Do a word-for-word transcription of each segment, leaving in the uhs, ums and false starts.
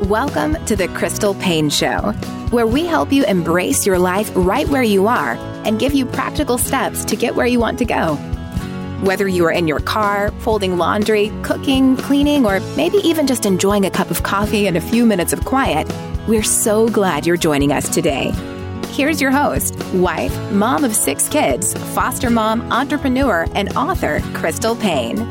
Welcome to the Crystal Paine Show, where we help you embrace your life right where you are and give you practical steps to get where you want to go. Whether you are in your car, folding laundry, cooking, cleaning, or maybe even just enjoying a cup of coffee and a few minutes of quiet, we're so glad you're joining us today. Here's your host, wife, mom of six kids, foster mom, entrepreneur, and author, Crystal Paine.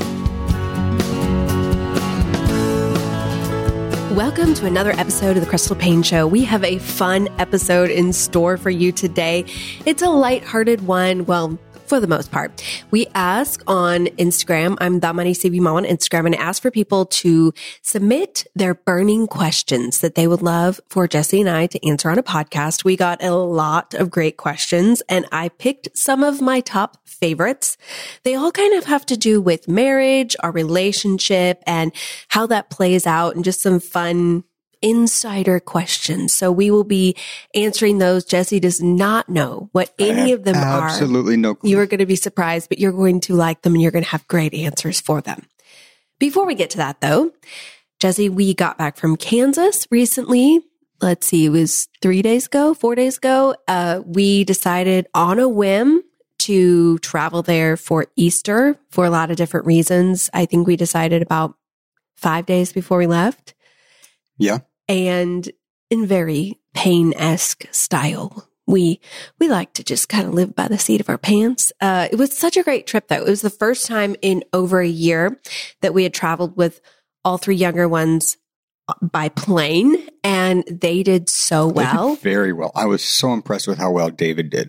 Welcome to another episode of the Crystal Paine Show. We have a fun episode in store for you today. It's a lighthearted one. Well, for the most part, we ask on Instagram. I'm Damani C B Mom on Instagram, and I ask for people to submit their burning questions that they would love for Jesse and I to answer on a podcast. We got a lot of great questions, and I picked some of my top favorites. They all kind of have to do with marriage, our relationship, and how that plays out, and just some fun insider questions. So we will be answering those. Jesse does not know what any of them absolutely are. Absolutely no clue. You are going to be surprised, but you're going to like them and you're going to have great answers for them. Before we get to that though, Jesse, we got back from Kansas recently. Let's see, it was three days ago, four days ago. Uh, we decided on a whim to travel there for Easter for a lot of different reasons. I think we decided about five days before we left. Yeah. And in very Paine-esque style. We, we like to just kind of live by the seat of our pants. Uh, it was such a great trip though. It was the first time in over a year that we had traveled with all three younger ones by plane, and they did so well. They did very well. I was so impressed with how well David did.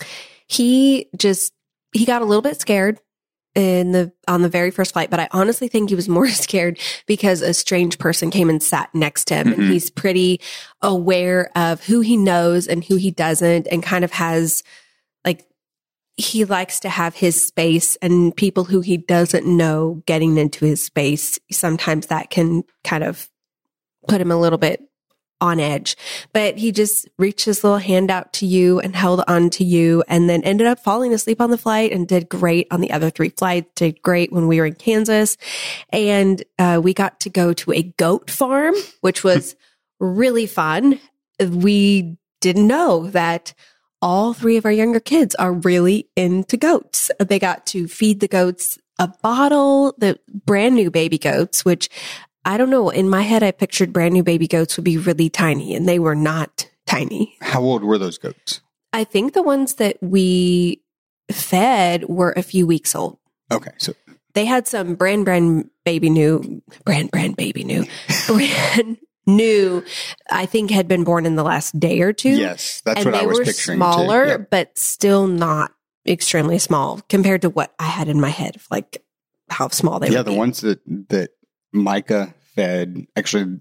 He just, he got a little bit scared in the, on the very first flight, but I honestly think he was more scared because a strange person came and sat next to him. Mm-hmm. And he's pretty aware of who he knows and who he doesn't, and kind of has like, he likes to have his space, and people who he doesn't know getting into his space. Sometimes that can kind of put him a little bit on edge, but he just reached his little hand out to you and held on to you, and then ended up falling asleep on the flight and did great on the other three flights, did great when we were in Kansas. And uh, we got to go to a goat farm, which was really fun. We didn't know that all three of our younger kids are really into goats. They got to feed the goats a bottle, the brand new baby goats, which I don't know. In my head, I pictured brand new baby goats would be really tiny, and they were not tiny. How old were those goats? I think the ones that we fed were a few weeks old. Okay. So they had some brand, brand baby new, brand, brand baby new, brand new, I think had been born in the last day or two. Yes. That's what I was picturing. And they were smaller, yep. but still not extremely small compared to what I had in my head of like how small they yeah, would be. Yeah, the ones that, that Micah fed, actually,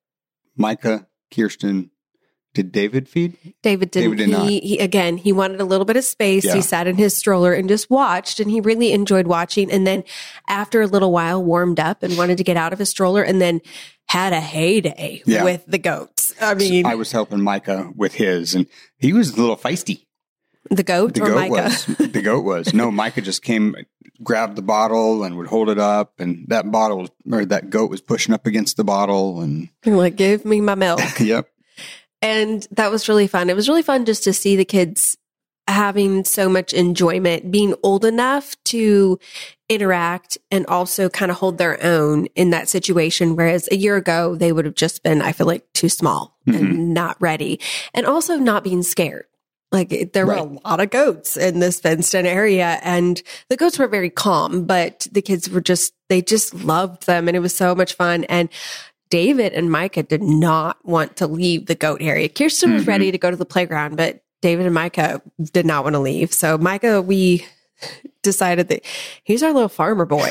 Micah, Kirsten, did David feed? David didn't. David did not. He, he, again, he wanted a little bit of space. Yeah. He sat in his stroller and just watched, and he really enjoyed watching. And then after a little while, warmed up and wanted to get out of his stroller, and then had a heyday yeah. with the goats. I mean, so I was helping Micah with his, and he was a little feisty. The goat the or goat Micah? Was. The goat was. No, Micah just came, grabbed the bottle and would hold it up, and that bottle was, or that goat was pushing up against the bottle, and You're like, give me my milk. Yep. And that was really fun. It was really fun just to see the kids having so much enjoyment, being old enough to interact and also kind of hold their own in that situation. Whereas a year ago, they would have just been, I feel like, too small mm-hmm. and not ready, and also not being scared. Like there were right. a lot of goats in this fenced-in area, and the goats were very calm, but the kids were just, they just loved them, and it was so much fun. And David and Micah did not want to leave the goat area. Kirsten was mm-hmm. ready to go to the playground, but David and Micah did not want to leave. So Micah, we decided that he's our little farmer boy.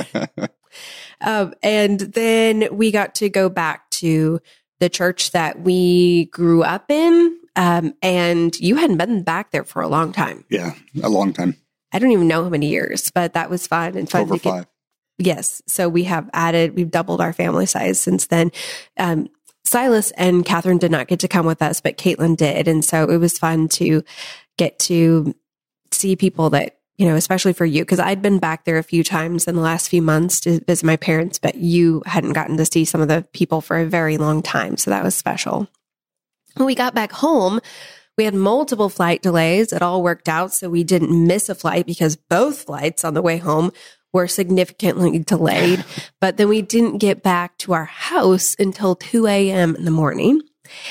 um, and then we got to go back to the church that we grew up in. Um, and you hadn't been back there for a long time. Yeah, a long time. I don't even know how many years, but that was fun and fun. Over to get, five. Yes. So we have added, we've doubled our family size since then. Um, Silas and Catherine did not get to come with us, but Caitlin did. And so it was fun to get to see people that you know, especially for you, because I'd been back there a few times in the last few months to visit my parents, but you hadn't gotten to see some of the people for a very long time. So that was special. When we got back home, we had multiple flight delays. It all worked out, so we didn't miss a flight because both flights on the way home were significantly delayed. But then we didn't get back to our house until two a.m. in the morning.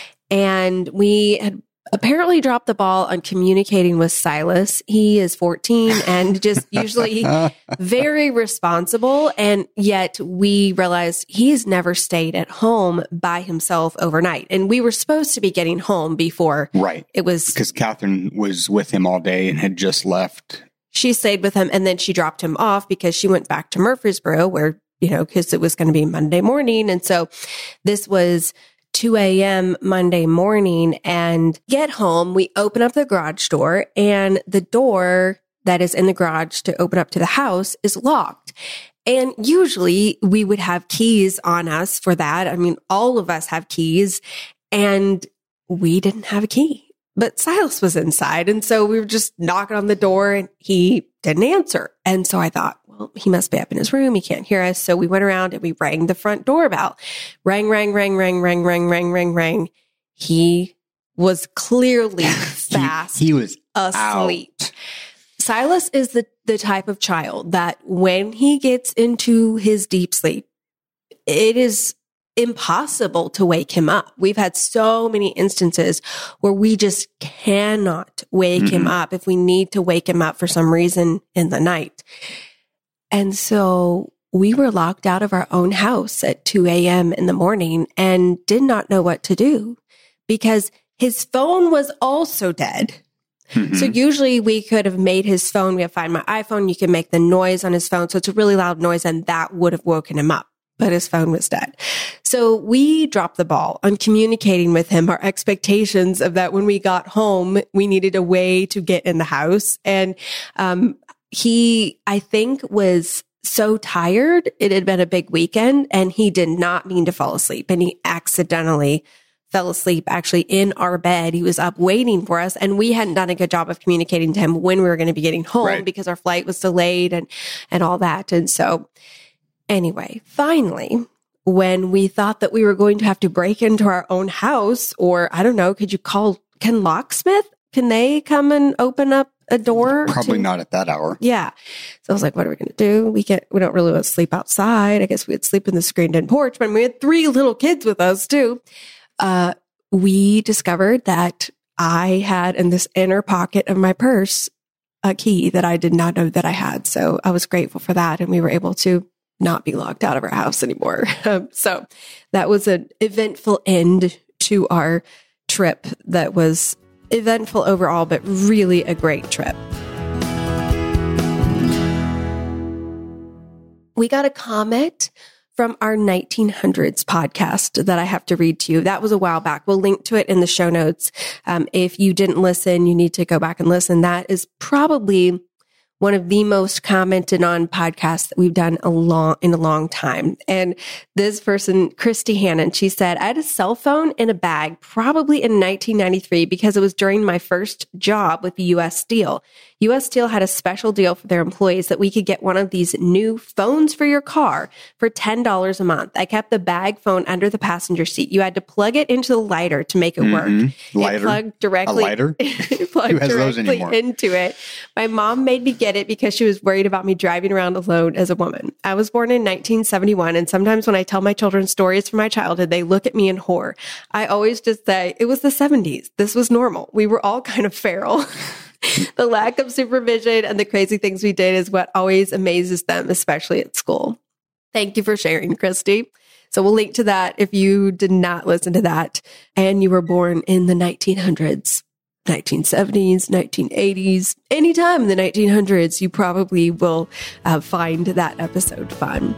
And we had apparently dropped the ball on communicating with Silas. He is fourteen and just usually very responsible. And yet we realized he's never stayed at home by himself overnight. And we were supposed to be getting home before right. it was. Because Catherine was with him all day and had just left. She stayed with him and then she dropped him off because she went back to Murfreesboro where, you know, because it was going to be Monday morning. And so this was two a.m. Monday morning and get home. We open up the garage door and the door that is in the garage to open up to the house is locked. And usually we would have keys on us for that. I mean, all of us have keys and we didn't have a key, but Silas was inside. And so we were just knocking on the door and he didn't answer. And so I thought, well, he must be up in his room. He can't hear us. So we went around and we rang the front doorbell. Rang, rang, rang, rang, rang, rang, rang, rang, rang. He was clearly fast. he, he was asleep. Out. Silas is the, the type of child that when he gets into his deep sleep, it is impossible to wake him up. We've had so many instances where we just cannot wake mm-hmm. him up if we need to wake him up for some reason in the night. And so we were locked out of our own house at two a.m. in the morning and did not know what to do because his phone was also dead. Mm-hmm. So usually we could have made his phone. We have Find My iPhone. You can make the noise on his phone. So it's a really loud noise and that would have woken him up. But his phone was dead. So we dropped the ball on communicating with him our expectations of that when we got home, we needed a way to get in the house. And um, he, I think, was so tired. It had been a big weekend and he did not mean to fall asleep. And he accidentally fell asleep actually in our bed. He was up waiting for us. And we hadn't done a good job of communicating to him when we were going to be getting home right. because our flight was delayed and, and all that. And so anyway, finally, when we thought that we were going to have to break into our own house, or I don't know, could you call, can locksmith, can they come and open up a door? Probably to, not at that hour. Yeah. So I was like, what are we going to do? We can't, we don't really want to sleep outside. I guess we'd sleep in the screened-in porch, but we had three little kids with us too. Uh, we discovered that I had in this inner pocket of my purse a key that I did not know that I had. So I was grateful for that. And we were able to not be locked out of our house anymore. Um, so that was an eventful end to our trip that was eventful overall, but really a great trip. We got a comment from our nineteen hundreds podcast that I have to read to you. That was a while back. We'll link to it in the show notes. Um, if you didn't listen, you need to go back and listen. That is probably one of the most commented on podcasts that we've done a long, in a long time. And this person, Christy Hannon, she said, I had a cell phone in a bag probably in nineteen ninety-three because it was during my first job with U S Steel. U S Steel had a special deal for their employees that we could get one of these new phones for your car for ten dollars a month. I kept the bag phone under the passenger seat. You had to plug it into the lighter to make it mm-hmm. work. Lighter? It plugged directly, a lighter? it plugged Who has directly those anymore? into it. My mom made me get it because she was worried about me driving around alone as a woman. I was born in nineteen seventy-one, and sometimes when I tell my children stories from my childhood, they look at me in horror. I always just say, it was the seventies. This was normal. We were all kind of feral. The lack of supervision and the crazy things we did is what always amazes them, especially at school. Thank you for sharing, Christy. So we'll link to that if you did not listen to that and you were born in the nineteen hundreds, nineteen seventies, nineteen eighties, anytime in the nineteen hundreds, you probably will uh, find that episode fun.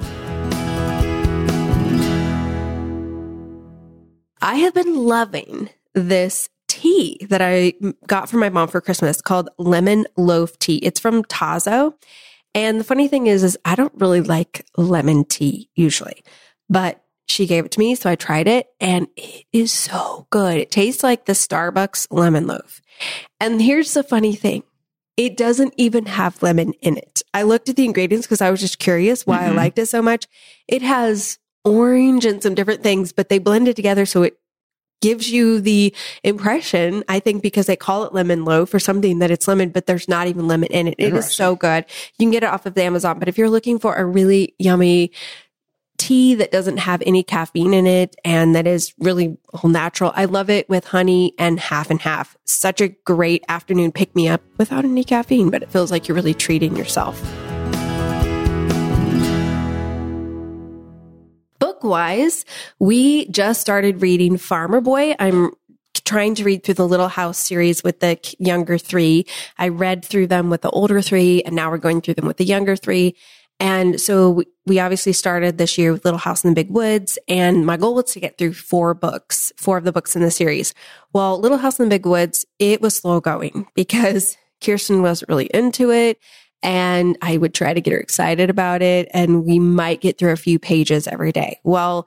I have been loving this tea that I got from my mom for Christmas called lemon loaf tea. It's from Tazo. And the funny thing is, is I don't really like lemon tea usually, but she gave it to me. So I tried it and it is so good. It tastes like the Starbucks lemon loaf. And here's the funny thing. It doesn't even have lemon in it. I looked at the ingredients because I was just curious why mm-hmm. I liked it so much. It has orange and some different things, but they blend it together so it gives you the impression, I think, because they call it lemon loaf or something, that it's lemon, but there's not even lemon in it. It is so good. You can get it off of Amazon, but if you're looking for a really yummy tea that doesn't have any caffeine in it and that is really all natural, I love it with honey and half and half. Such a great afternoon pick-me-up without any caffeine, but it feels like you're really treating yourself. Book-wise, we just started reading Farmer Boy. I'm trying to read through the Little House series with the younger three. I read through them with the older three, and now we're going through them with the younger three. And so we obviously started this year with Little House in the Big Woods, and my goal was to get through four books, four of the books in the series. Well, Little House in the Big Woods, it was slow going because Kirsten wasn't really into it. And I would try to get her excited about it, and we might get through a few pages every day. Well,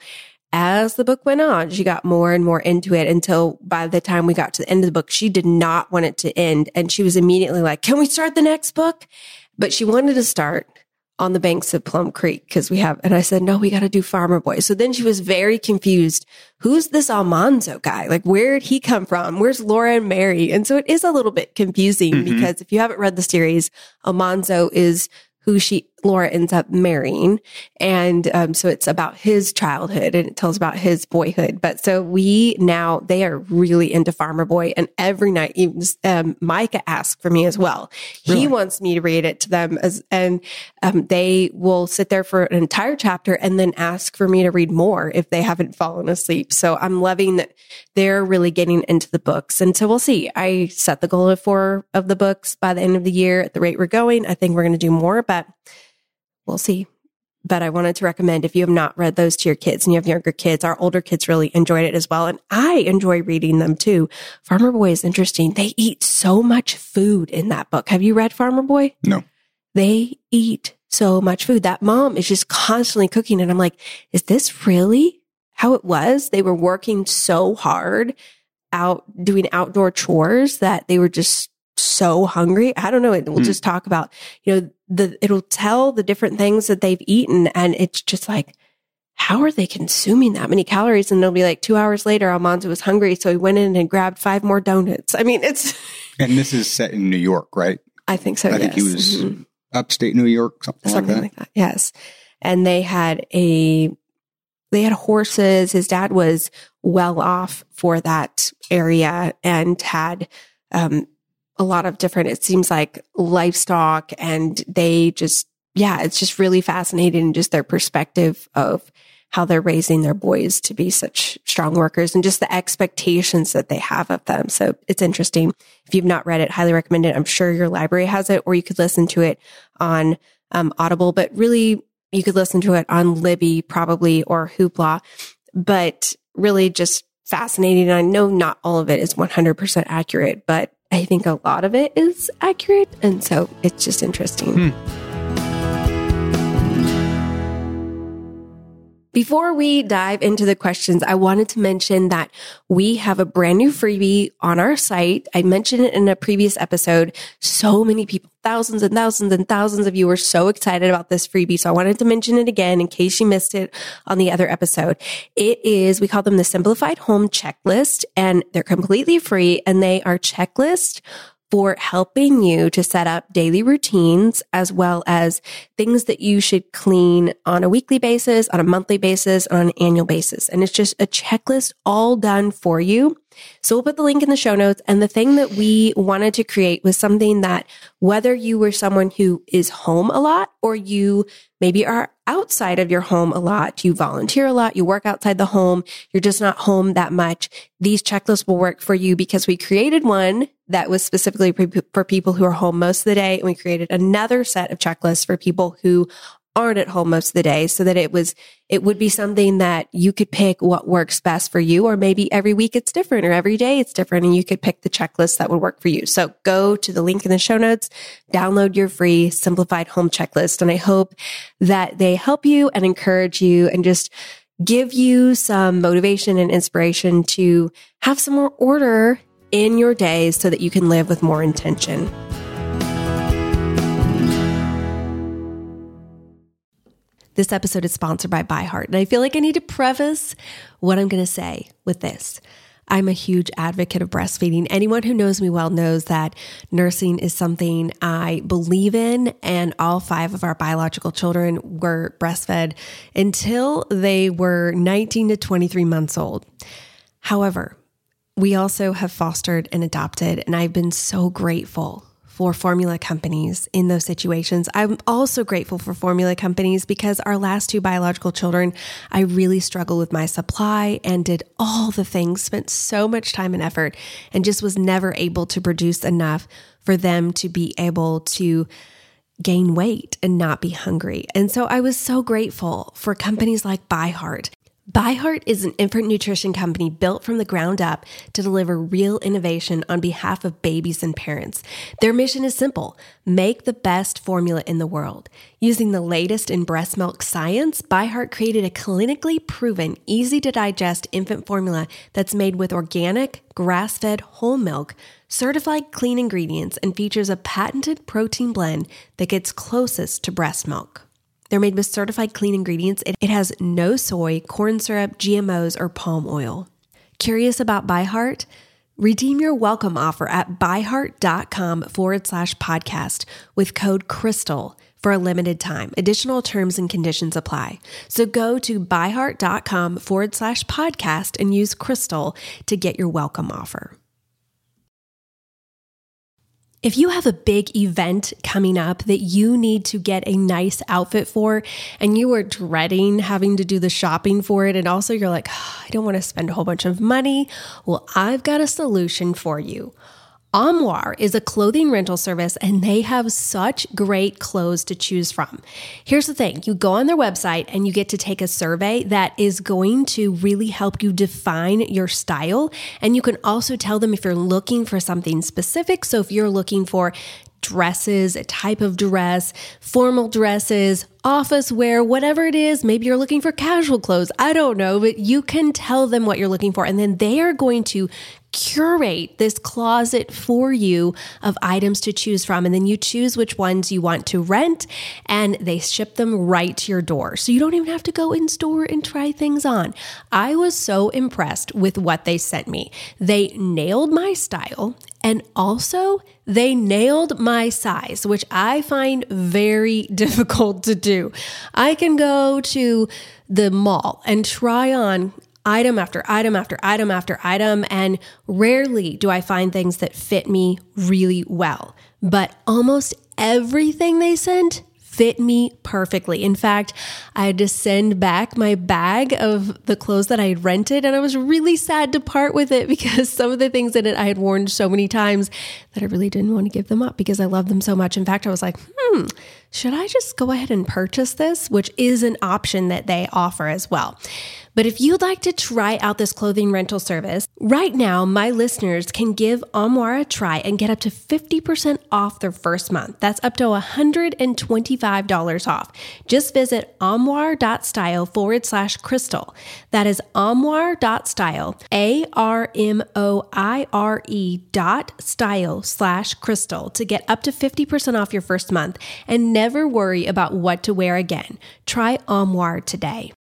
as the book went on, she got more and more into it until by the time we got to the end of the book, she did not want it to end. And she was immediately like, can we start the next book? But she wanted to start on the banks of Plum Creek because we have, and I said, no, we got to do Farmer Boy. So then she was very confused. Who's this Almanzo guy? Like, where did he come from? Where's Laura and Mary? And so it is a little bit confusing mm-hmm. because if you haven't read the series, Almanzo is who she, Laura ends up marrying. And um, so it's about his childhood and it tells about his boyhood. But so we now, they are really into Farmer Boy. And every night, even, um, Micah asks for me as well. Really? He wants me to read it to them as, and um, they will sit there for an entire chapter and then ask for me to read more if they haven't fallen asleep. So I'm loving that they're really getting into the books. And so we'll see. I set the goal of four of the books by the end of the year at the rate we're going. I think we're going to do more, but we'll see. But I wanted to recommend, if you have not read those to your kids and you have younger kids, our older kids really enjoyed it as well. And I enjoy reading them too. Farmer Boy is interesting. They eat so much food in that book. Have you read Farmer Boy? No. They eat so much food. That mom is just constantly cooking. And I'm like, is this really how it was? They were working so hard out doing outdoor chores that they were just so hungry. I don't know. We'll mm. just talk about, you know, the, it'll tell the different things that they've eaten. And it's just like, how are they consuming that many calories? And they'll be like, two hours later, Almanzo was hungry. So he went in and grabbed five more donuts. I mean, it's. And this is set in New York, right? I think so. I yes. think he was mm-hmm. upstate New York, something, something like, that. like that. Yes. And they had a, they had horses. His dad was well off for that area and had, um, a lot of different, it seems like, livestock, and they just, yeah, it's just really fascinating, just their perspective of how they're raising their boys to be such strong workers and just the expectations that they have of them. So it's interesting. If you've not read it, highly recommend it. I'm sure your library has it, or you could listen to it on um, Audible, but really you could listen to it on Libby probably, or Hoopla, but really just fascinating. I know not all of it is one hundred percent accurate, but I think a lot of it is accurate. And so it's just interesting. Hmm. Before we dive into the questions, I wanted to mention that we have a brand new freebie on our site. I mentioned it in a previous episode. So many people, thousands and thousands and thousands of you were so excited about this freebie. So I wanted to mention it again in case you missed it on the other episode. It is, we call them the Simplified Home Checklist, and they're completely free, and they are checklists for helping you to set up daily routines, as well as things that you should clean on a weekly basis, on a monthly basis, on an annual basis. And it's just a checklist all done for you. So we'll put the link in the show notes. And the thing that we wanted to create was something that, whether you were someone who is home a lot, or you maybe are outside of your home a lot, you volunteer a lot, you work outside the home, you're just not home that much, these checklists will work for you, because we created one that was specifically for people who are home most of the day. And we created another set of checklists for people who aren't at home most of the day, so that it was, it would be something that you could pick what works best for you, or maybe every week it's different, or every day it's different, and you could pick the checklist that would work for you. So go to the link in the show notes, download your free Simplified Home Checklist. And I hope that they help you and encourage you and just give you some motivation and inspiration to have some more order in your days so that you can live with more intention. This episode is sponsored by ByHeart, and I feel like I need to preface what I'm going to say with this. I'm a huge advocate of breastfeeding. Anyone who knows me well knows that nursing is something I believe in, and all five of our biological children were breastfed until they were nineteen to twenty-three months old. However, we also have fostered and adopted, and I've been so grateful for formula companies in those situations. I'm also grateful for formula companies because our last two biological children, I really struggled with my supply and did all the things, spent so much time and effort, and just was never able to produce enough for them to be able to gain weight and not be hungry. And so I was so grateful for companies like ByHeart. ByHeart is an infant nutrition company built from the ground up to deliver real innovation on behalf of babies and parents. Their mission is simple: make the best formula in the world. Using the latest in breast milk science, ByHeart created a clinically proven, easy to digest infant formula that's made with organic, grass-fed whole milk, certified clean ingredients, and features a patented protein blend that gets closest to breast milk. They're made with certified clean ingredients. It has no soy, corn syrup, G M Os, or palm oil. Curious about ByHeart? Redeem your welcome offer at byheart.com forward slash podcast with code CRYSTAL for a limited time. Additional terms and conditions apply. So go to byheart.com forward slash podcast and use CRYSTAL to get your welcome offer. If you have a big event coming up that you need to get a nice outfit for, and you are dreading having to do the shopping for it, and also you're like, oh, I don't want to spend a whole bunch of money, well, I've got a solution for you. Armoire is a clothing rental service, and they have such great clothes to choose from. Here's the thing. You go on their website and you get to take a survey that is going to really help you define your style. And you can also tell them if you're looking for something specific. So if you're looking for dresses, a type of dress, formal dresses, office wear, whatever it is, maybe you're looking for casual clothes. I don't know, but you can tell them what you're looking for. And then they are going to curate this closet for you of items to choose from. And then you choose which ones you want to rent, and they ship them right to your door. So you don't even have to go in store and try things on. I was so impressed with what they sent me. They nailed my style, and also they nailed my size, which I find very difficult to do. I can go to the mall and try on item after item after item after item, and rarely do I find things that fit me really well. But almost everything they sent fit me perfectly. In fact, I had to send back my bag of the clothes that I had rented, and I was really sad to part with it because some of the things in it I had worn so many times that I really didn't want to give them up because I love them so much. In fact, I was like, hmm, should I just go ahead and purchase this? Which is an option that they offer as well. But if you'd like to try out this clothing rental service, right now, my listeners can give Armoire a try and get up to fifty percent off their first month. That's up to one hundred twenty-five dollars off. Just visit armoire.style forward slash crystal. That is armoire.style, A R M O I R E dot style slash crystal to get up to fifty percent off your first month and never worry about what to wear again. Try Armoire today.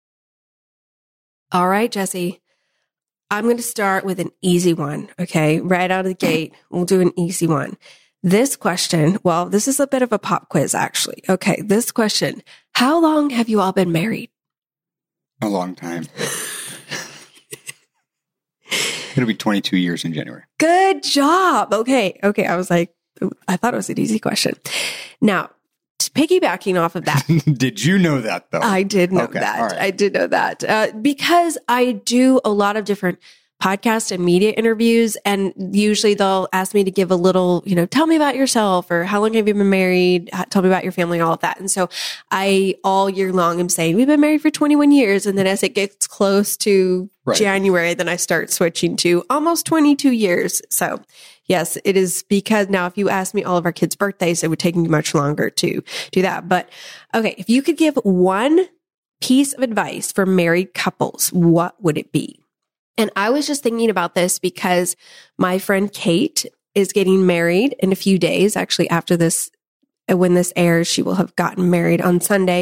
All right, Jesse, I'm going to start with an easy one, okay? Right out of the gate, we'll do an easy one. This question, well, this is a bit of a pop quiz, actually. Okay, this question, how long have you all been married? A long time. It'll be twenty-two years in January. Good job. Okay, okay. I was like, I thought it was an easy question. Now, piggybacking off of that. Did you know that though? I did know okay, that. right. I did know that uh, because I do a lot of different podcast and media interviews, and usually they'll ask me to give a little, you know, tell me about yourself, or how long have you been married? Tell me about your family, all of that. And so I all year long am saying we've been married for twenty-one years. And then as it gets close to right. January, then I start switching to almost twenty-two years. So yes, it is because now if you ask me all of our kids' birthdays, it would take me much longer to do that. But okay, if you could give one piece of advice for married couples, what would it be? And I was just thinking about this because my friend Kate is getting married in a few days. Actually, after this, when this airs, she will have gotten married on Sunday.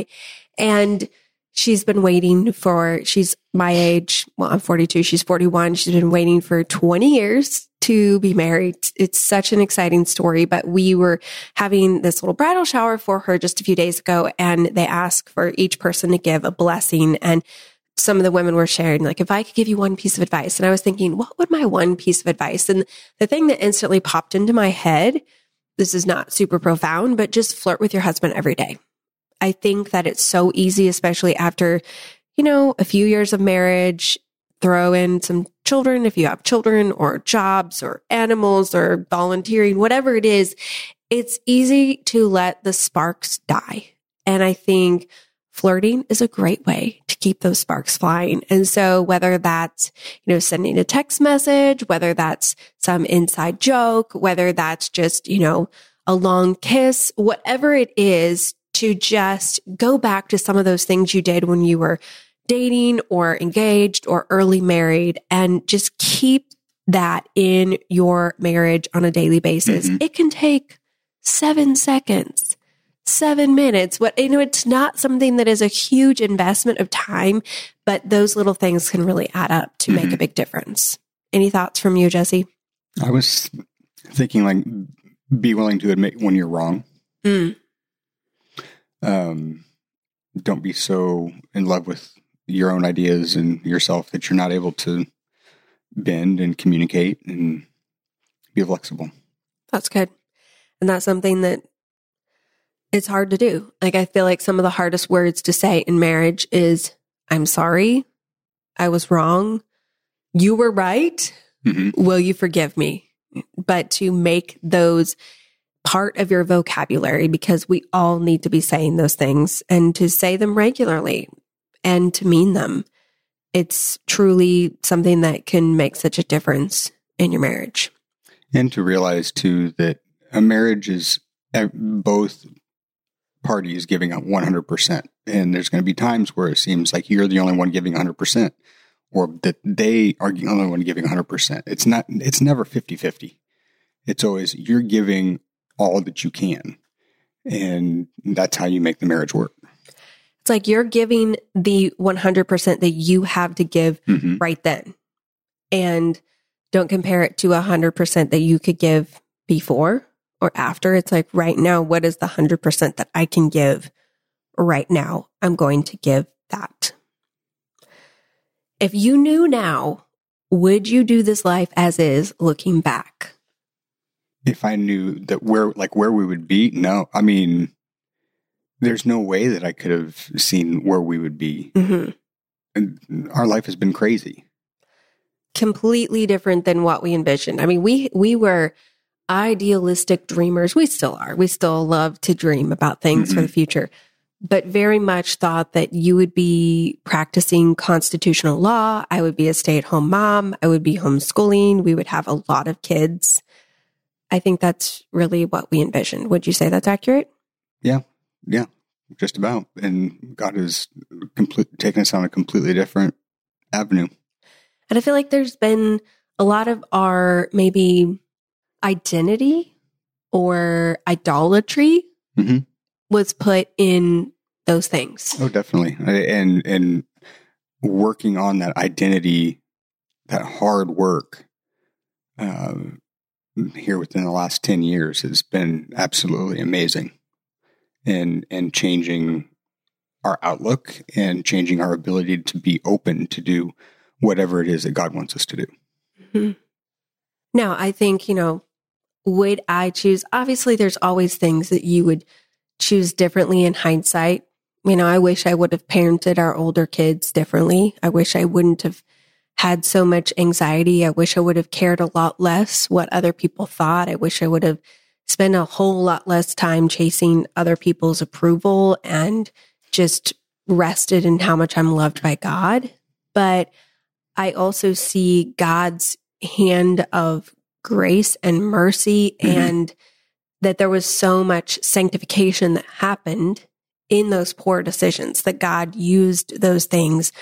And she's been waiting for, she's my age. Well, I'm forty-two. She's forty-one. She's been waiting for twenty years to be married. It's such an exciting story, but we were having this little bridal shower for her just a few days ago, and they asked for each person to give a blessing. And some of the women were sharing, like, if I could give you one piece of advice. And I was thinking, what would my one piece of advice? And the thing that instantly popped into my head, this is not super profound, but just flirt with your husband every day. I think that it's so easy, especially after, you know, a few years of marriage, throw in some children, if you have children or jobs or animals or volunteering, whatever it is, it's easy to let the sparks die. And I think flirting is a great way to keep those sparks flying. And so whether that's, you know, sending a text message, whether that's some inside joke, whether that's just, you know, a long kiss, whatever it is, to just go back to some of those things you did when you were dating or engaged or early married, and just keep that in your marriage on a daily basis. Mm-hmm. It can take seven seconds, seven minutes. What, you know, it's not something that is a huge investment of time, but those little things can really add up to mm-hmm. make a big difference. Any thoughts from you, Jesse? I was thinking, like, be willing to admit when you're wrong. Mm. Um, don't be so in love with your own ideas and yourself that you're not able to bend and communicate and be flexible. That's good. And that's something that it's hard to do. Like, I feel like some of the hardest words to say in marriage is, I'm sorry, I was wrong, you were right, mm-hmm. will you forgive me? But to make those part of your vocabulary, because we all need to be saying those things, and to say them regularly and to mean them. It's truly something that can make such a difference in your marriage. And to realize too that a marriage is both parties giving up one hundred percent. And there's going to be times where it seems like you're the only one giving one hundred percent, or that they are the only one giving one hundred percent. It's not, it's never fifty-fifty. It's always you're giving all that you can. And that's how you make the marriage work. It's like you're giving the one hundred percent that you have to give mm-hmm. right then. And don't compare it to one hundred percent that you could give before or after. It's like right now, what is the one hundred percent that I can give right now? I'm going to give that. If you knew now, would you do this life as is looking back? If I knew that where, like where we would be, no. I mean, there's no way that I could have seen where we would be. Mm-hmm. And our life has been crazy. Completely different than what we envisioned. I mean, we we were idealistic dreamers. We still are. We still love to dream about things mm-hmm. for the future, but very much thought that you would be practicing constitutional law. I would be a stay-at-home mom. I would be homeschooling. We would have a lot of kids. I think that's really what we envisioned. Would you say that's accurate? Yeah. Yeah, just about. And God has complete, taken us on a completely different avenue. And I feel like there's been a lot of our maybe identity or idolatry mm-hmm. was put in those things. Oh, definitely. And, and working on that identity, that hard work, uh, here within the last ten years has been absolutely amazing. And and changing our outlook and changing our ability to be open to do whatever it is that God wants us to do. Mm-hmm. Now, I think, you know, would I choose? Obviously, there's always things that you would choose differently in hindsight. You know, I wish I would have parented our older kids differently. I wish I wouldn't have had so much anxiety. I wish I would have cared a lot less what other people thought. I wish I would have spend a whole lot less time chasing other people's approval and just rested in how much I'm loved by God. But I also see God's hand of grace and mercy mm-hmm. and that there was so much sanctification that happened in those poor decisions, that God used those things.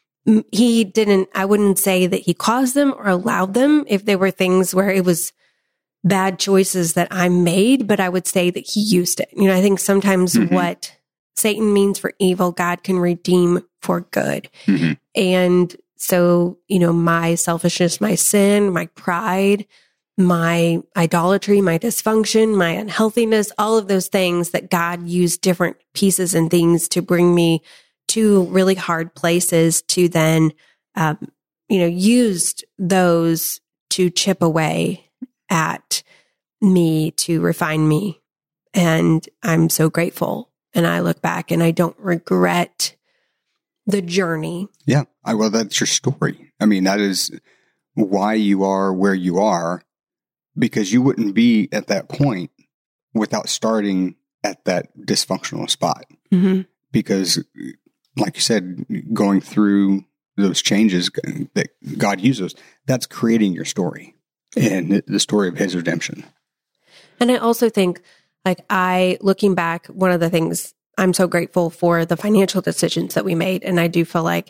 He didn't, I wouldn't say that he caused them or allowed them if they were things where it was bad choices that I made, but I would say that he used it. You know, I think sometimes mm-hmm. what Satan means for evil, God can redeem for good. Mm-hmm. And so, you know, my selfishness, my sin, my pride, my idolatry, my dysfunction, my unhealthiness, all of those things that God used different pieces and things to bring me to really hard places to then, um, you know, used those to chip away at me, to refine me. And I'm so grateful. And I look back and I don't regret the journey. Yeah. I, well, that's your story. I mean, that is why you are where you are, because you wouldn't be at that point without starting at that dysfunctional spot. Mm-hmm. Because, like you said, going through those changes that God uses, that's creating your story and the story of his redemption. And I also think, like, I, looking back, one of the things I'm so grateful for the financial decisions that we made. And I do feel like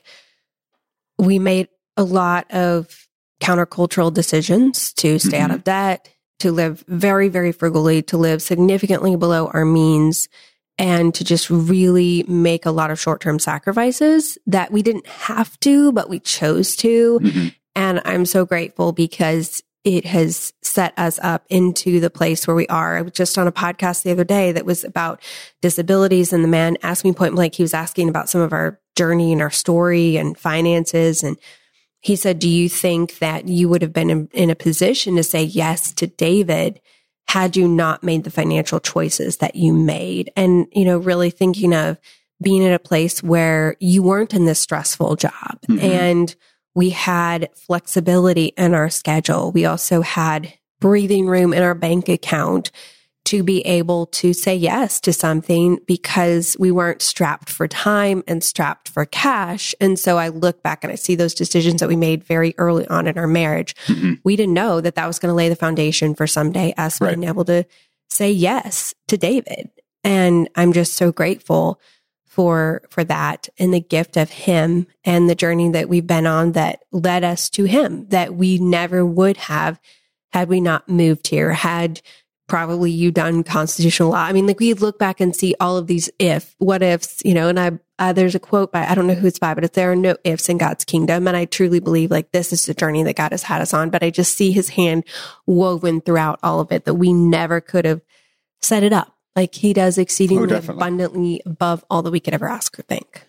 we made a lot of countercultural decisions to stay mm-hmm. out of debt, to live very, very frugally, to live significantly below our means, and to just really make a lot of short-term sacrifices that we didn't have to, but we chose to. Mm-hmm. And I'm so grateful because it has set us up into the place where we are. I was just on a podcast the other day that was about disabilities, and the man asked me point blank, he was asking about some of our journey and our story and finances. And he said, do you think that you would have been in, in a position to say yes to David had you not made the financial choices that you made? And, you know, really thinking of being at a place where you weren't in this stressful job mm-hmm. and we had flexibility in our schedule. We also had breathing room in our bank account to be able to say yes to something because we weren't strapped for time and strapped for cash. And so I look back and I see those decisions that we made very early on in our marriage. Mm-hmm. We didn't know that that was going to lay the foundation for someday us right. being able to say yes to David. And I'm just so grateful for for that and the gift of him and the journey that we've been on that led us to him, that we never would have had we not moved here, had probably you done constitutional law. I mean, like we look back and see all of these if, what ifs, you know, and I, uh, there's a quote by, I don't know who it's by, but it's, there are no ifs in God's kingdom. And I truly believe like this is the journey that God has had us on, but I just see his hand woven throughout all of it, that we never could have set it up. Like he does exceedingly oh, abundantly above all that we could ever ask or think.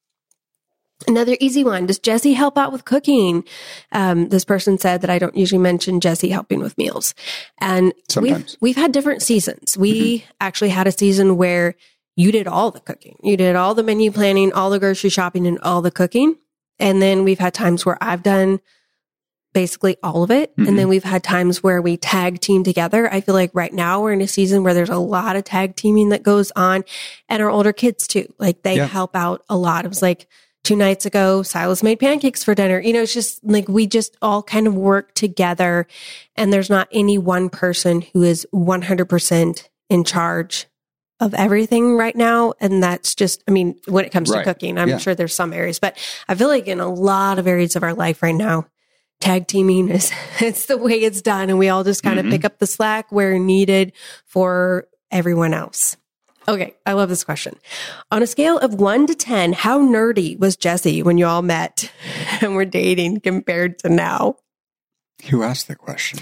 Another easy one. Does Jesse help out with cooking? Um, this person said that I don't usually mention Jesse helping with meals. And Sometimes. we've, we've had different seasons. We mm-hmm. actually had a season where you did all the cooking. You did all the menu planning, all the grocery shopping, and all the cooking. And then we've had times where I've done basically all of it. Mm-hmm. And then we've had times where we tag team together. I feel like right now we're in a season where there's a lot of tag teaming that goes on, and our older kids too. Like they yeah. help out a lot. It was like two nights ago, Silas made pancakes for dinner. You know, it's just like we just all kind of work together, and there's not any one person who is one hundred percent in charge of everything right now. And that's just, I mean, when it comes right. to cooking, I'm yeah. sure there's some areas, but I feel like in a lot of areas of our life right now, tag teaming is, it's the way it's done. And we all just kind mm-hmm. of pick up the slack where needed for everyone else. Okay. I love this question. On a scale of one to ten, how nerdy was Jesse when you all met and were dating compared to now? Who asked the question?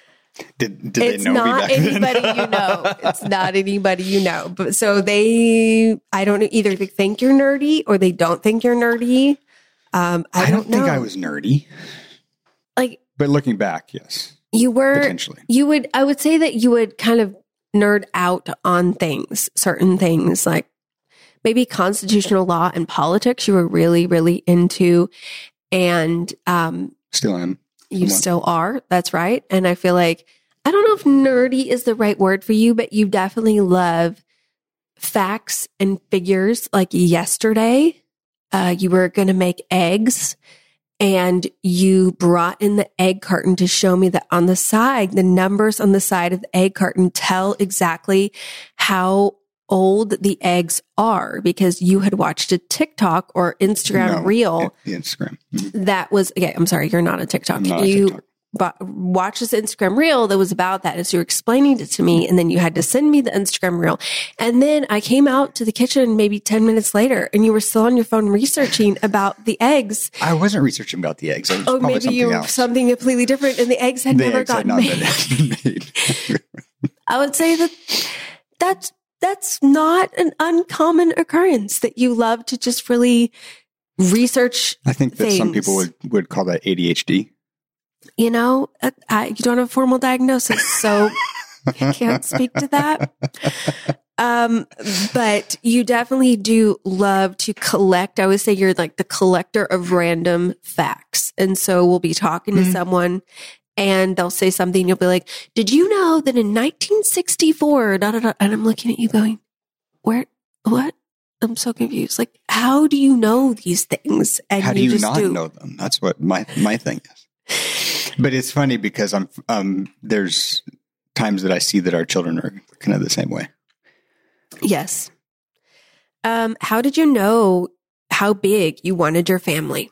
Did, did it's they know not me back anybody then? you know. It's not anybody you know. But so they, I don't know, either they think you're nerdy or they don't think you're nerdy. Um, I, I don't, don't think know. I was nerdy. Like, but looking back, yes. You were, potentially. You would, I would say that you would kind of nerd out on things, certain things like maybe constitutional law and politics you were really, really into. And, um, still am. You Somewhat. Still are. That's right. And I feel like, I don't know if nerdy is the right word for you, but you definitely love facts and figures. Like yesterday, uh, you were going to make eggs. And you brought in the egg carton to show me that on the side, the numbers on the side of the egg carton tell exactly how old the eggs are, because you had watched a TikTok or Instagram no, reel. The Instagram. Mm-hmm. That was, okay, I'm sorry, you're not a TikTok. I'm not you, a TikTok. but watched this Instagram reel that was about that. As you were explaining it to me, and then you had to send me the Instagram reel. And then I came out to the kitchen maybe ten minutes later, and you were still on your phone researching about the eggs. I wasn't researching about the eggs. I was oh, probably maybe something you else. something completely different, and the eggs had the never eggs had gotten not made. been made. I would say that that's that's not an uncommon occurrence, that you love to just really research. I think that things. some people would, would call that A D H D. You know, uh, I, you don't have a formal diagnosis, so I can't speak to that. Um, but you definitely do love to collect. I would say you're like the collector of random facts. And so we'll be talking mm-hmm. to someone and they'll say something. You'll be like, did you know that in nineteen sixty-four, da, da, da, and I'm looking at you going, where, what? I'm so confused. Like, how do you know these things? And how do you, you just not do. know them? That's what my, my thing is. But it's funny because I'm, um, there's times that I see that our children are kind of the same way. Yes. Um, how did you know how big you wanted your family?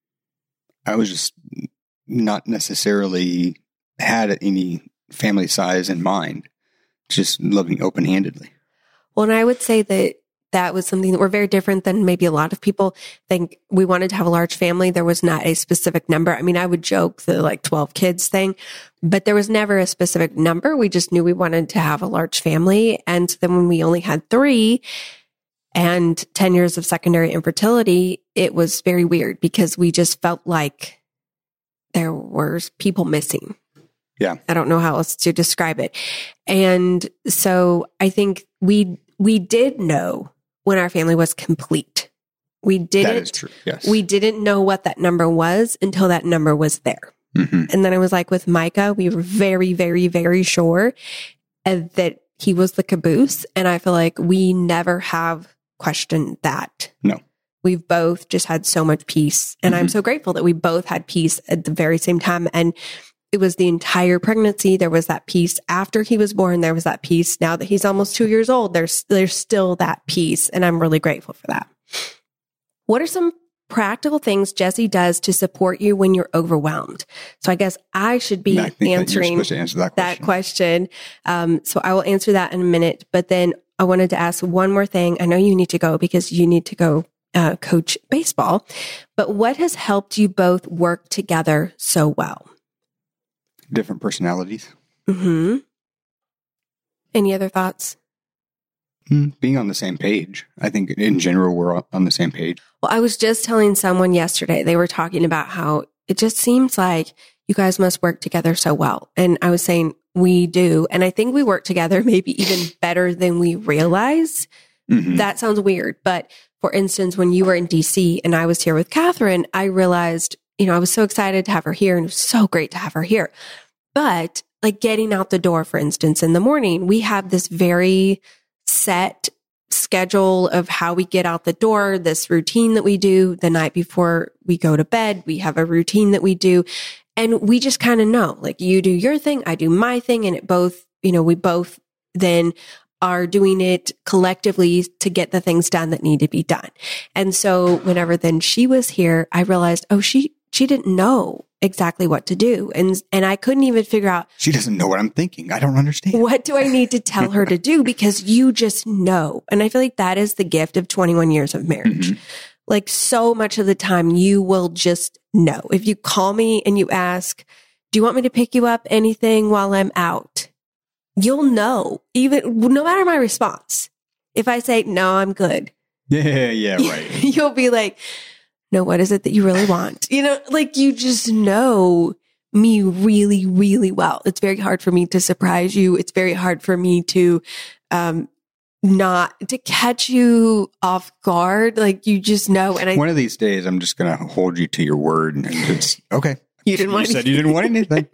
I was just not necessarily had any family size in mind, just living open-handedly. Well, and I would say that that was something that we're very different than maybe a lot of people think. We wanted to have a large family. There was not a specific number. I mean, I would joke the like twelve kids thing, but there was never a specific number. We just knew we wanted to have a large family. And then when we only had three and ten years of secondary infertility, it was very weird because we just felt like there were people missing. Yeah. I don't know how else to describe it. And so I think we, we did know when our family was complete. We didn't, that is true. Yes. We didn't know what that number was until that number was there. Mm-hmm. And then I was like with Micah, we were very, very, very sure uh, that he was the caboose. And I feel like we never have questioned that. No. We've both just had so much peace. And mm-hmm. I'm so grateful that we both had peace at the very same time. And it was the entire pregnancy. There was that peace after he was born. There was that peace now that he's almost two years old. There's, there's still that peace. And I'm really grateful for that. What are some practical things Jesse does to support you when you're overwhelmed? So I guess I should be I think answering that, answer that that question. question. Um, so I will answer that in a minute. But then I wanted to ask one more thing. I know you need to go because you need to go uh, coach baseball. But what has helped you both work together so well? Different personalities. Mm-hmm. Any other thoughts? Mm, being on the same page. I think in general, we're on the same page. Well, I was just telling someone yesterday, they were talking about how it just seems like you guys must work together so well. And I was saying we do. And I think we work together maybe even better than we realize. Mm-hmm. That sounds weird. But for instance, when you were in D C and I was here with Catherine, I realized, you know, I was so excited to have her here and it was so great to have her here. But like getting out the door, for instance, in the morning, we have this very set schedule of how we get out the door, this routine that we do the night before we go to bed. We have a routine that we do. And we just kind of know, like you do your thing, I do my thing. And it both, you know, we both then are doing it collectively to get the things done that need to be done. And so whenever then she was here, I realized, oh, she, she didn't know exactly what to do. And, and I couldn't even figure out. She doesn't know what I'm thinking. I don't understand. What do I need to tell her to do? Because you just know. And I feel like that is the gift of twenty-one years of marriage. Mm-hmm. Like so much of the time you will just know. If you call me and you ask, do you want me to pick you up anything while I'm out? You'll know, even no matter my response. If I say, no, I'm good. Yeah, yeah, right. You'll be like, no, what is it that you really want? You know, like you just know me really, really well. It's very hard for me to surprise you. It's very hard for me to, um, not to catch you off guard. Like you just know. And I, one of these days, I'm just going to hold you to your word and it's okay. You didn't you want said anything. You didn't want anything.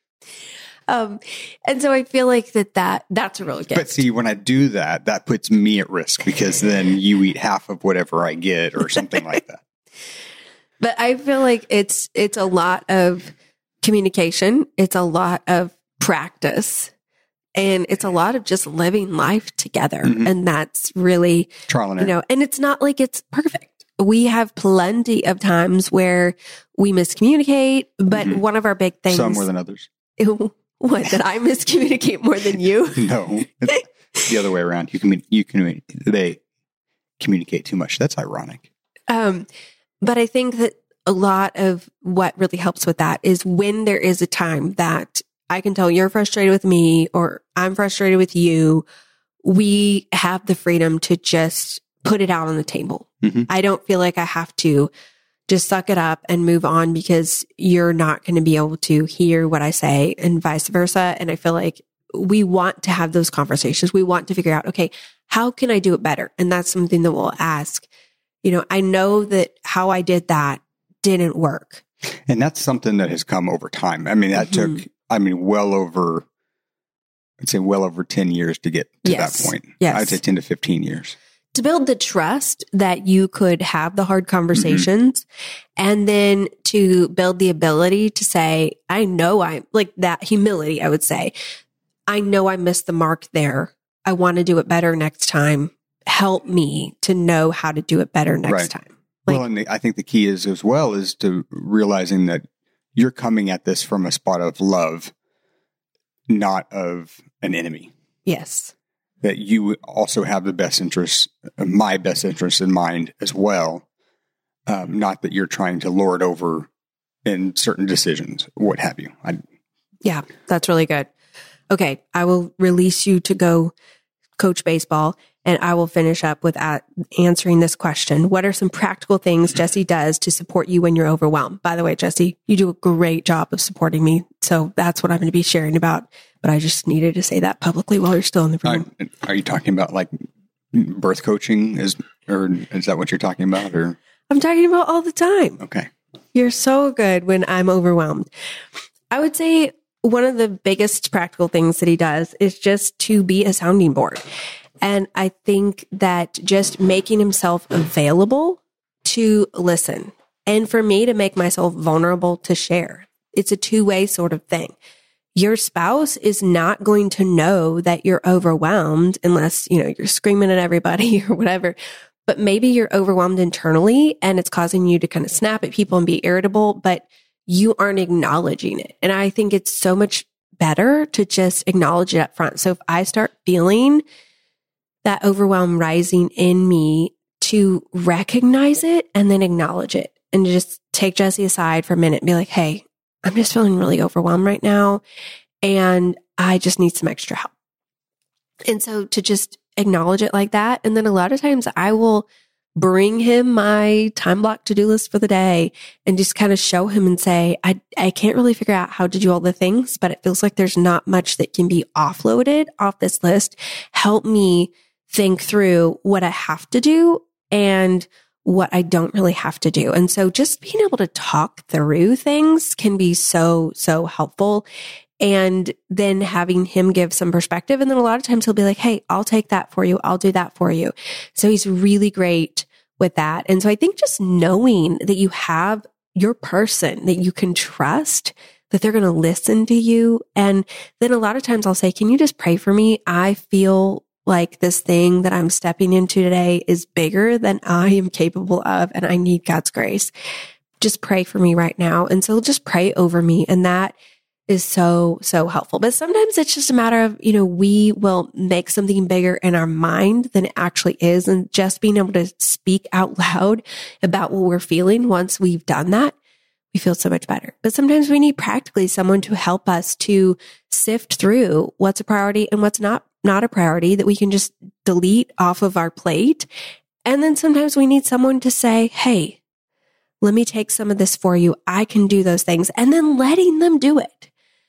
Um, and so I feel like that, that that's a real gift. But see, when I do that, that puts me at risk because then you eat half of whatever I get or something like that. But I feel like it's, it's a lot of communication. It's a lot of practice and it's a lot of just living life together. Mm-hmm. And that's really, trial and you know, and it's not like it's perfect. we have plenty of times where we miscommunicate, but mm-hmm. one of our big things. Some more than others. What, did I miscommunicate more than you? No, it's the other way around. You can, you can, they communicate too much. That's ironic. Um, but I think that a lot of what really helps with that is when there is a time that I can tell you're frustrated with me or I'm frustrated with you, we have the freedom to just put it out on the table. Mm-hmm. I don't feel like I have to just suck it up and move on because you're not going to be able to hear what I say and vice versa. And I feel like we want to have those conversations. We want to figure out, okay, how can I do it better? And that's something that we'll ask. You know, I know that how I did that didn't work. And that's something that has come over time. I mean, that mm-hmm. took, I mean, well over, I'd say well over ten years to get to yes. that point. Yes. I'd say ten to fifteen years. To build the trust that you could have the hard conversations mm-hmm. and then to build the ability to say, I know I'm like that humility, I would say, I know I missed the mark there. I want to do it better next time. Help me to know how to do it better next right. time. Like, well, and the, I think the key is as well is to realizing that you're coming at this from a spot of love, not of an enemy. Yes. That you also have the best interests, my best interests in mind as well. Um, not that you're trying to lord over in certain decisions, what have you. I, yeah, that's really good. Okay, I will release you to go coach baseball, and I will finish up with uh, answering this question. What are some practical things Jesse does to support you when you're overwhelmed? By the way, Jesse, you do a great job of supporting me. So that's what I'm going to be sharing about. But I just needed to say that publicly while you're still in the room. Are, are you talking about like birth coaching? Is or is that what you're talking about? Or I'm talking about all the time. Okay. You're so good when I'm overwhelmed. I would say one of the biggest practical things that he does is just to be a sounding board. And I think that just making himself available to listen and for me to make myself vulnerable to share. It's a two-way sort of thing. Your spouse is not going to know that you're overwhelmed unless, you know, you're screaming at everybody or whatever. But maybe you're overwhelmed internally and it's causing you to kind of snap at people and be irritable, but you aren't acknowledging it. And I think it's so much better to just acknowledge it up front. So if I start feeling that overwhelm rising in me, to recognize it and then acknowledge it and to just take Jesse aside for a minute and be like, hey, I'm just feeling really overwhelmed right now and I just need some extra help. And so to just acknowledge it like that. And then a lot of times I will bring him my time block to-do list for the day and just kind of show him and say, I, I can't really figure out how to do all the things, but it feels like there's not much that can be offloaded off this list. Help me think through what I have to do and what I don't really have to do. And so just being able to talk through things can be so, so helpful. And then having him give some perspective. And then a lot of times he'll be like, hey, I'll take that for you. I'll do that for you. So he's really great with that. And so I think just knowing that you have your person that you can trust, that they're going to listen to you. And then a lot of times I'll say, can you just pray for me? I feel like this thing that I'm stepping into today is bigger than I am capable of, and I need God's grace. Just pray for me right now. And so just pray over me. And that is so, so helpful. But sometimes it's just a matter of, you know, we will make something bigger in our mind than it actually is. And just being able to speak out loud about what we're feeling once we've done that, we feel so much better. But sometimes we need practically someone to help us to sift through what's a priority and what's not, not a priority that we can just delete off of our plate. And then sometimes we need someone to say, hey, let me take some of this for you. I can do those things. And then letting them do it.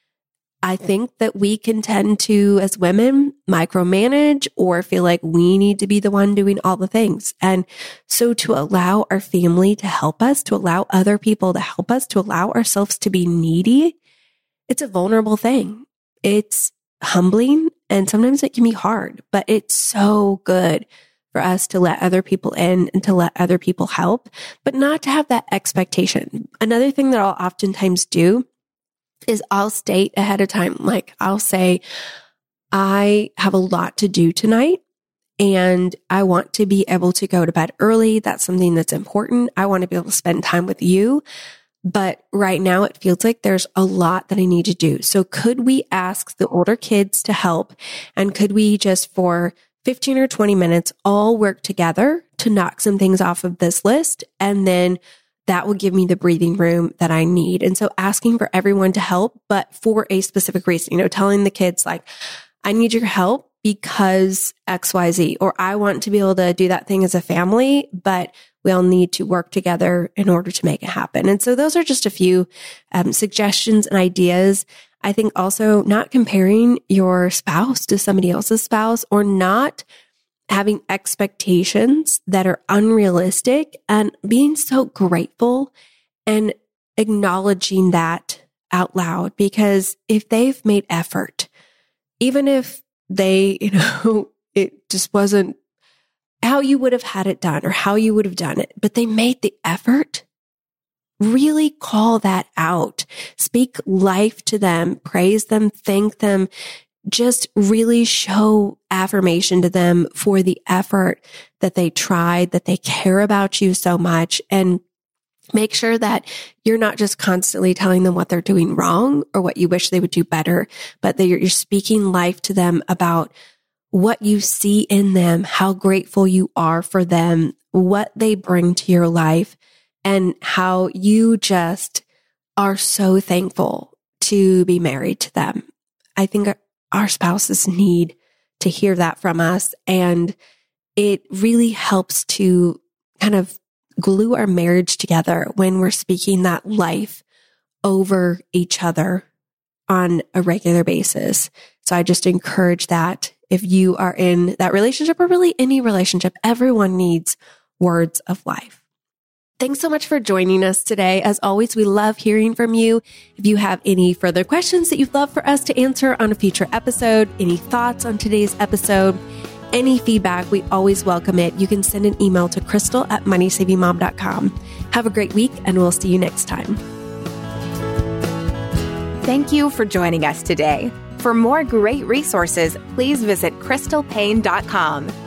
I think that we can tend to, as women, micromanage or feel like we need to be the one doing all the things. And so to allow our family to help us, to allow other people to help us, to allow ourselves to be needy, it's a vulnerable thing. It's humbling and sometimes it can be hard, but it's so good for us to let other people in and to let other people help, but not to have that expectation. Another thing that I'll oftentimes do is I'll state ahead of time, like I'll say, I have a lot to do tonight and I want to be able to go to bed early. That's something that's important. I want to be able to spend time with you. But right now it feels like there's a lot that I need to do. So could we ask the older kids to help? And could we just for fifteen or twenty minutes all work together to knock some things off of this list? And then that will give me the breathing room that I need. And so asking for everyone to help, but for a specific reason, you know, telling the kids like, I need your help because X Y Z, or I want to be able to do that thing as a family, but we all need to work together in order to make it happen. And so those are just a few um, suggestions and ideas. I think also not comparing your spouse to somebody else's spouse, or not having expectations that are unrealistic, and being so grateful and acknowledging that out loud. Because if they've made effort, even if they, you know, it just wasn't how you would have had it done or how you would have done it, but they made the effort, really call that out. Speak life to them, praise them, thank them. Just really show affirmation to them for the effort that they tried, that they care about you so much, and make sure that you're not just constantly telling them what they're doing wrong or what you wish they would do better, but that you're, you're speaking life to them about what you see in them, how grateful you are for them, what they bring to your life, and how you just are so thankful to be married to them. I think our spouses need to hear that from us. And it really helps to kind of glue our marriage together when we're speaking that life over each other on a regular basis. So I just encourage that if you are in that relationship, or really any relationship, everyone needs words of life. Thanks so much for joining us today. As always, we love hearing from you. If you have any further questions that you'd love for us to answer on a future episode, any thoughts on today's episode, any feedback, we always welcome it. You can send an email to crystal at money saving mom dot com. Have a great week, and we'll see you next time. Thank you for joining us today. For more great resources, please visit crystal paine dot com.